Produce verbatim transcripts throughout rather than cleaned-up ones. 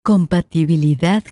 Compatibilidad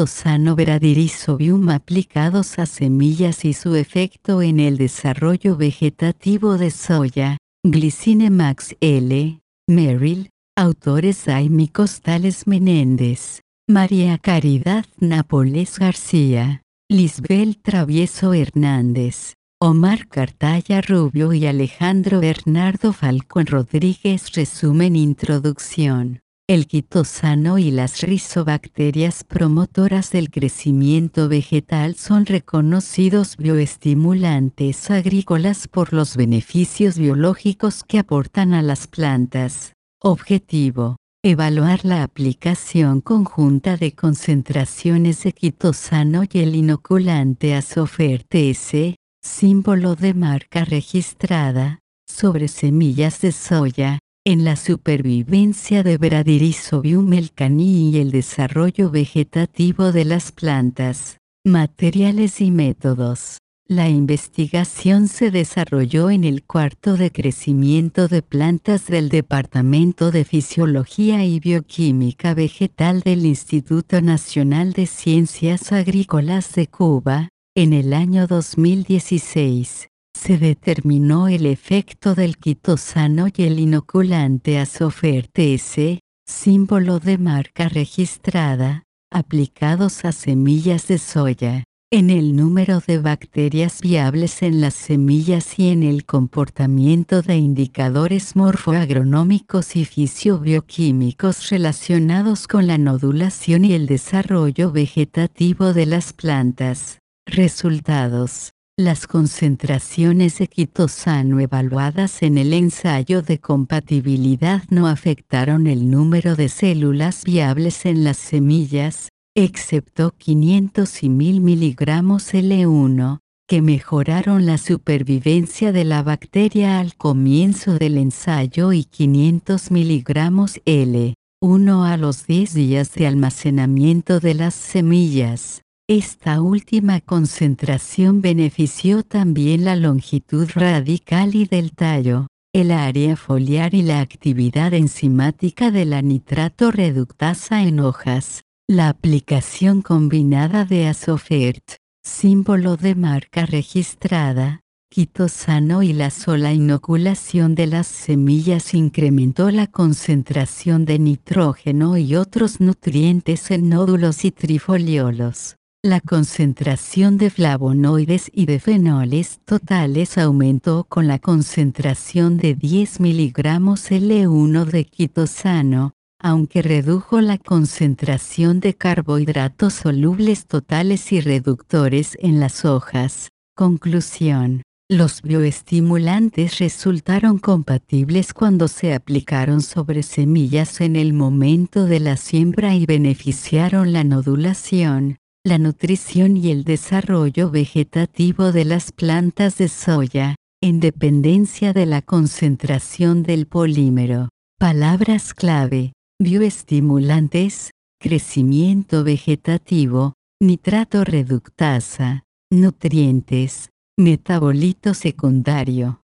quitosano-veradirizobium aplicados a semillas y su efecto en el desarrollo vegetativo de soya. Glicine Max L. Merrill. Autores Jaime Costales Menéndez, María Caridad Nápoles García, Lisbel Travieso Hernández, Omar Cartaya Rubio y Alejandro Bernardo Falcón Rodríguez. Resumen. Introducción. El quitosano y las rizobacterias promotoras del crecimiento vegetal son reconocidos bioestimulantes agrícolas por los beneficios biológicos que aportan a las plantas. Objetivo: evaluar la aplicación conjunta de concentraciones de quitosano y el inoculante Azofer T S, símbolo de marca registrada, sobre semillas de soya, en la supervivencia de Bradyrhizobium elkanii y el desarrollo vegetativo de las plantas. Materiales y métodos. La investigación se desarrolló en el cuarto de crecimiento de plantas del Departamento de Fisiología y Bioquímica Vegetal del Instituto Nacional de Ciencias Agrícolas de Cuba, en el año dos mil dieciséis. Se determinó el efecto del quitosano y el inoculante Azofer T S, símbolo de marca registrada, aplicados a semillas de soya, en el número de bacterias viables en las semillas y en el comportamiento de indicadores morfoagronómicos y fisiobioquímicos relacionados con la nodulación y el desarrollo vegetativo de las plantas. Resultados. Las concentraciones de quitosano evaluadas en el ensayo de compatibilidad no afectaron el número de células viables en las semillas, excepto quinientos y mil miligramos L uno, que mejoraron la supervivencia de la bacteria al comienzo del ensayo y quinientos miligramos L uno a los diez días de almacenamiento de las semillas. Esta última concentración benefició también la longitud radical y del tallo, el área foliar y la actividad enzimática de la nitrato reductasa en hojas. La aplicación combinada de Azofert, símbolo de marca registrada, quitosano y la sola inoculación de las semillas incrementó la concentración de nitrógeno y otros nutrientes en nódulos y trifoliolos. La concentración de flavonoides y de fenoles totales aumentó con la concentración de diez miligramos L uno de quitosano, aunque redujo la concentración de carbohidratos solubles totales y reductores en las hojas. Conclusión. Los bioestimulantes resultaron compatibles cuando se aplicaron sobre semillas en el momento de la siembra y beneficiaron la nodulación, la nutrición y el desarrollo vegetativo de las plantas de soya, en dependencia de la concentración del polímero. Palabras clave: bioestimulantes, crecimiento vegetativo, nitrato reductasa, nutrientes, metabolito secundario.